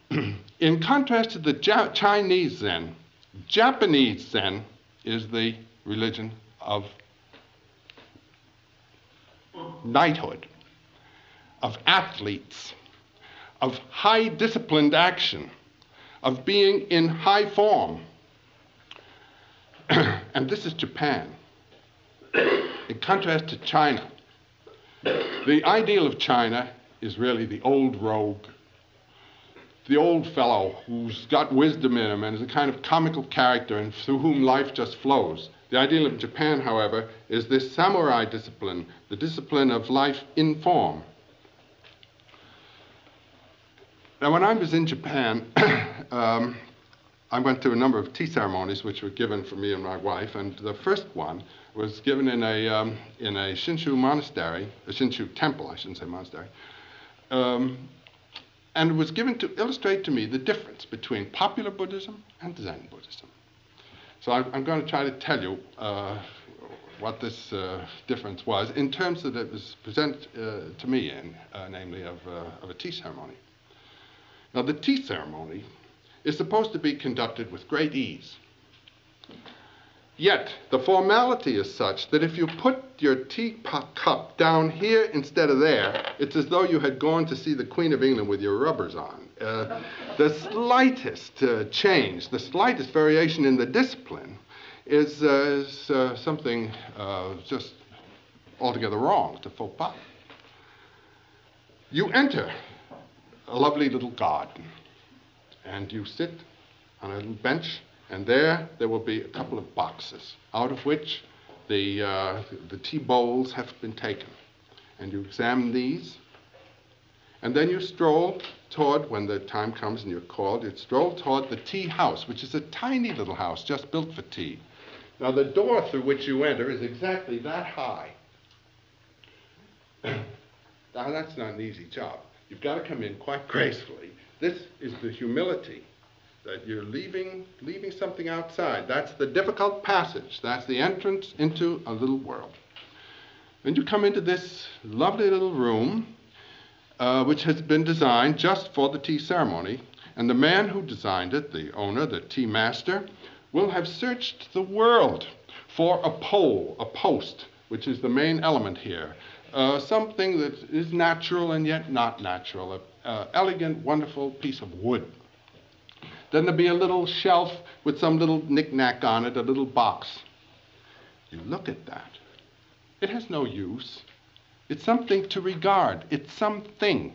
In contrast to the Chinese Zen, Japanese Zen is the religion of knighthood, of athletes, of high disciplined action, of being in high form. And this is Japan. In contrast to China, the ideal of China is really the old rogue, the old fellow who's got wisdom in him and is a kind of comical character and through whom life just flows. The ideal of Japan, however, is this samurai discipline, the discipline of life in form. Now, when I was in Japan, I went to a number of tea ceremonies which were given for me and my wife, and the first one was given in a Shinshu monastery, a Shinshu temple, I shouldn't say monastery, and it was given to illustrate to me the difference between popular Buddhism and Zen Buddhism. So I'm going to try to tell you what this difference was in terms that it was presented to me in, namely of a tea ceremony. Now, the tea ceremony is supposed to be conducted with great ease. Yet, the formality is such that if you put your teapot cup down here instead of there, it's as though you had gone to see the Queen of England with your rubbers on. The slightest change, the slightest variation in the discipline is something just altogether wrong. It's a faux pas. You enter a lovely little garden, and you sit on a little bench, and there will be a couple of boxes, out of which the tea bowls have been taken. And you examine these, and then you stroll toward, when the time comes and you're called, you stroll toward the tea house, which is a tiny little house just built for tea. Now, the door through which you enter is exactly that high. Now, that's not an easy job. You've got to come in quite gracefully. This is the humility that you're leaving something outside. That's the difficult passage. That's the entrance into a little world. Then you come into this lovely little room, which has been designed just for the tea ceremony. And the man who designed it, the owner, the tea master, will have searched the world for a pole, a post, which is the main element here. Something that is natural and yet not natural, an elegant, wonderful piece of wood. Then there'll be a little shelf with some little knick-knack on it, a little box. You look at that. It has no use. It's something to regard. It's something.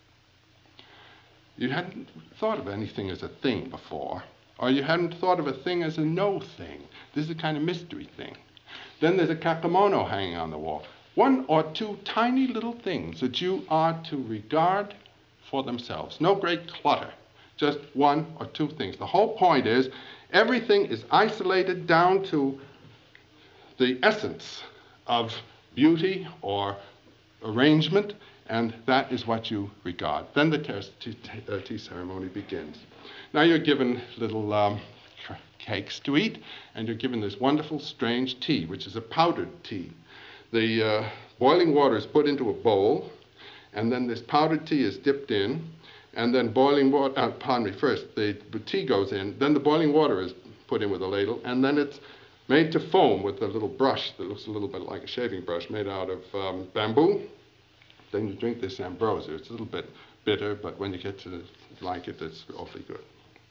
You hadn't thought of anything as a thing before, or you hadn't thought of a thing as a no thing. This is a kind of mystery thing. Then there's a kakemono hanging on the wall. One or two tiny little things that you are to regard for themselves. No great clutter. Just one or two things. The whole point is everything is isolated down to the essence of beauty or arrangement, and that is what you regard. Then the tea ceremony begins. Now you're given little cakes to eat, and you're given this wonderful, strange tea, which is a powdered tea. The boiling water is put into a bowl, and then this powdered tea is dipped in, and then boiling water, first the tea goes in, then the boiling water is put in with a ladle, and then it's made to foam with a little brush that looks a little bit like a shaving brush made out of bamboo. Then you drink this ambrosia. It's a little bit bitter, but when you get to like it, it's awfully good.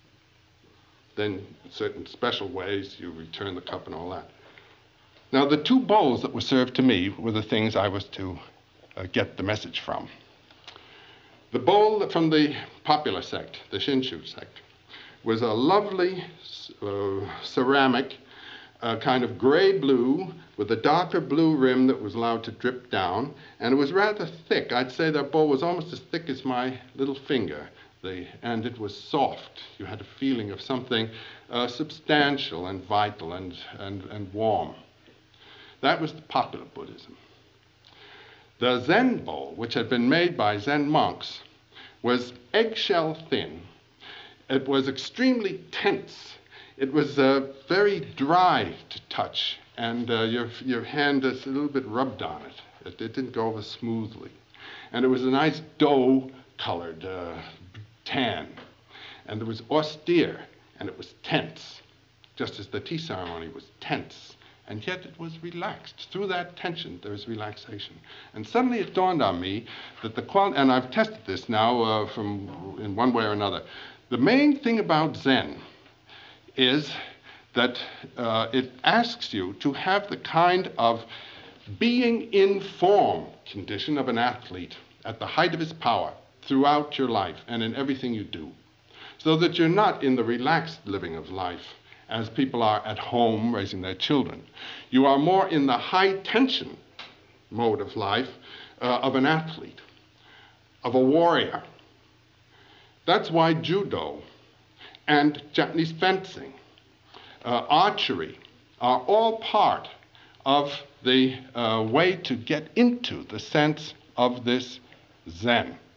Then in certain special ways, you return the cup and all that. Now, the two bowls that were served to me were the things I was to get the message from. The bowl from the popular sect, the Shinshu sect, was a lovely ceramic, kind of gray-blue with a darker blue rim that was allowed to drip down, and it was rather thick. I'd say that bowl was almost as thick as my little finger, and it was soft. You had a feeling of something substantial and vital and warm. That was the popular Buddhism. The Zen bowl, which had been made by Zen monks, was eggshell thin. It was extremely tense. It was very dry to touch, and your hand is a little bit rubbed on it. It didn't go over smoothly. And it was a nice dough-colored tan. and it was austere, and it was tense, just as the tea ceremony was tense. And yet it was relaxed. Through that tension, there was relaxation. And suddenly it dawned on me that the quality, and I've tested this now in one way or another. The main thing about Zen is that it asks you to have the kind of being in form condition of an athlete at the height of his power throughout your life and in everything you do, so that you're not in the relaxed living of life as people are at home raising their children. You are more in the high tension mode of life of an athlete, of a warrior. That's why judo and Japanese fencing, archery, are all part of the way to get into the sense of this Zen.